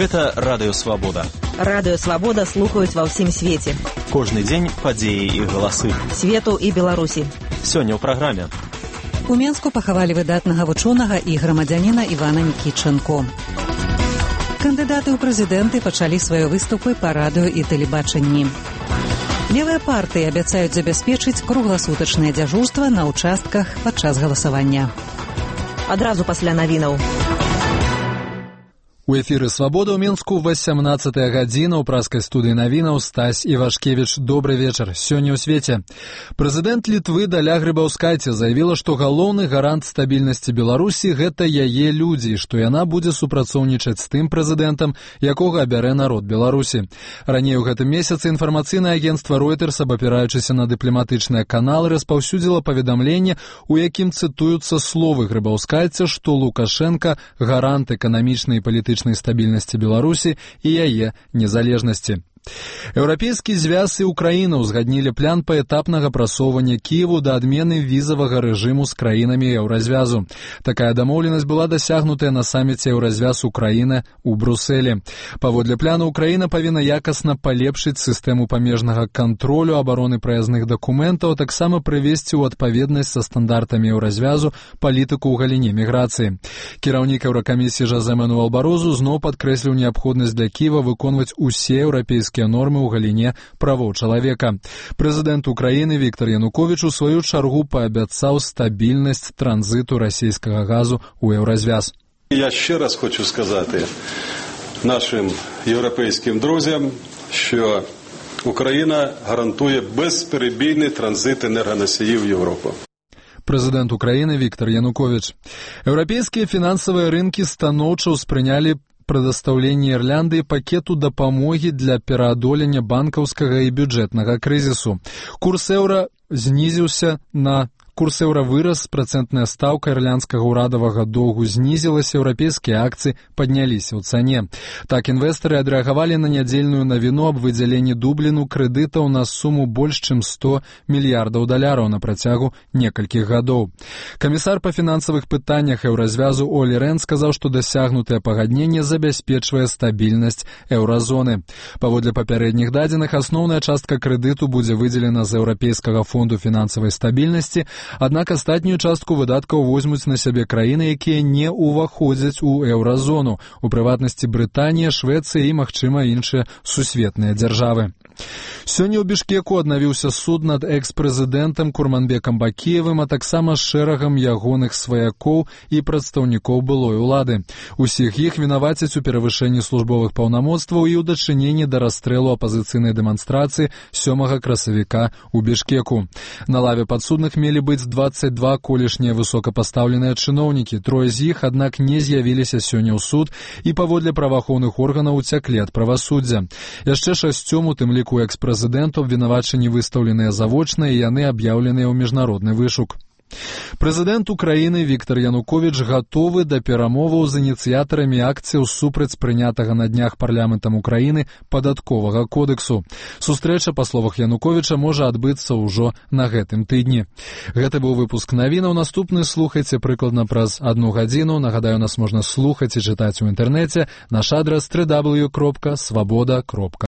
Гэта Радыё Свабода. Радыё Свабода слухаюць ва ўсім свеце. Кожны дзень падзеі і галасы. Свету і Беларусі. Сёння ў праграме. У Менску пахавалі выдатнага вучонага і грамадзяніна Івана Нікітчанко. Кандыдаты ў прэзідэнты пачалі свае выступы па радыё і тэлебачанні. Левыя партыі абяцаюць забяспечыць кругласутачнае дзяжурства на ўчастках падчас галасавання. Адразу пасля навінаў. У эфіры «Свабода» ў Менску 18-я гадзіна ў праскай студыі навінаў Стась Івашкевіч. Добры вечар. Сёння ў свеце. Прэзідэнт Літвы Даля Грыбаўскайце заявіла, што галоўны гарант стабільнасці Беларусі – гэта яе людзі, што яна будзе супрацоўнічаць з тым прэзідэнтам, якога абярэ народ Беларусі. Раней у гэтым месяцы інфармацыйнае агенцтва Reuters, абапіраючыся на дыпламатычныя каналы, распаўсюдзіла паведамленне, у якім цытуюцца словы Грыбаўскайце, што Лукашенка – гарант эканамічнай і палітычнай стабільнасці Беларусі і яе незалежнасці. Еўрапейскі звяз і Украіна ўзгаднілі план паэтапнага прасоўвання Кіеву да адмены візавага рэжыму з краінамі Еўразвязу. Такая дамоўленасць была дасягнутая на саміце Еўразвяз Украіна ў Брусэлі. Паводле плану, Украіна павінна якасна палепшыць сістэму памежнага кантролю абароны праязных дакументаў, а таксама прывесці ў адпаведнасць са стандартамі Еўразвязу палітыку ў галіне міграцыі. Кіраўнік Еўракамісіі Жозе Мануэль Барозу зноў падкрэсліў неабходнасць для Кіева выконваць усе еўрапейскія нормы ў галіне правоў чалавека. Прэзідэнт Украіны Віктор Януковіч у сваю чаргу паабяцаў стабільнасць транзиту расійського газу у Єврозв'яз. Я ще раз хочу сказати нашим європейським друзям, що Україна гарантує безперебійний транзит енергоносіїв в Європу. Прэзідэнт Украіны Віктор Януковіч. Еўрапейскія фінансавыя рынкі станоўча ўспрынялі прадастаўленне Ірландыі пакету дапамогі для пераадолення банкаўскага і бюджэтнага крызісу. Курс еўра вырас, працэнтная стаўка ірландскага ўрадавага доўгу знізілася, еўрапейскія акцыі падняліся ў цане. Так інвестары адрэагавалі на нядзельную навіну аб выдзяленні Дубліну крэдытаў на суму больш чым 100 мільярдаў даляраў на працягу некалькіх гадоў. Камісар па фінансавых пытаннях Еўразвязу Олі Рен сказаў, што дасягнутае пагадненне забяспечвае стабільнасць еўразоны. Паводле папярэдніх дадзеных, асноўная частка крэдыту будзе выдзелена з Еўрапейскага фонду фінансавай стабільнасці, аднак астатнюю частку выдаткаў возьмуць на сябе краіны, якія не ўваходзяць у еўразону, у прыватнасці Брытанія, Швецыя і, магчыма, іншыя сусветныя дзяржавы. Сёння ў Бішкеку аднавіўся суд над экс-прэзідэнтам Курманбекам Бакіевым, а таксама шэрагам ягоных сваякоў і прадстаўнікоў былой улады. Усіх іх вінавацяць у перавышэнні службовых паўнамоцтваў і ў дачыненні да расстрэлу апазіцыйнай дэманстрацыі 7 красавіка ў Бішкеку. На лаве падсудных мелі быць 22 колішнія высокапастаўленыя чыноўнікі. Трое з іх, аднак, не з'явіліся сёння ў суд і паводле праваахоўных органаў уцяклі ад правасуддзя. Яшчэ 6, у тым ліку экс-прэзідэнту, абвінавачанні выстаўленыя завочна і яны аб'яўленыя ў міжнародны вышук. Прэзідэнт Украіны Віктор Януковіч гатовы да перамоваў з ініцыятарамі акцыяў супраць прынятага на днях парламентам Украіны падатковага кодексу. Сустрэча, па словах Януковіча, можа адбыцца ўжо на гэтым тыдні. Гэта быў выпуск навінаў. Наступны слухайце прыкладна праз 1 гадзіну. Нагадаю, нас можна слухаць і чытаць у інтэрнэце. Наш адрас www.swaboda.ru.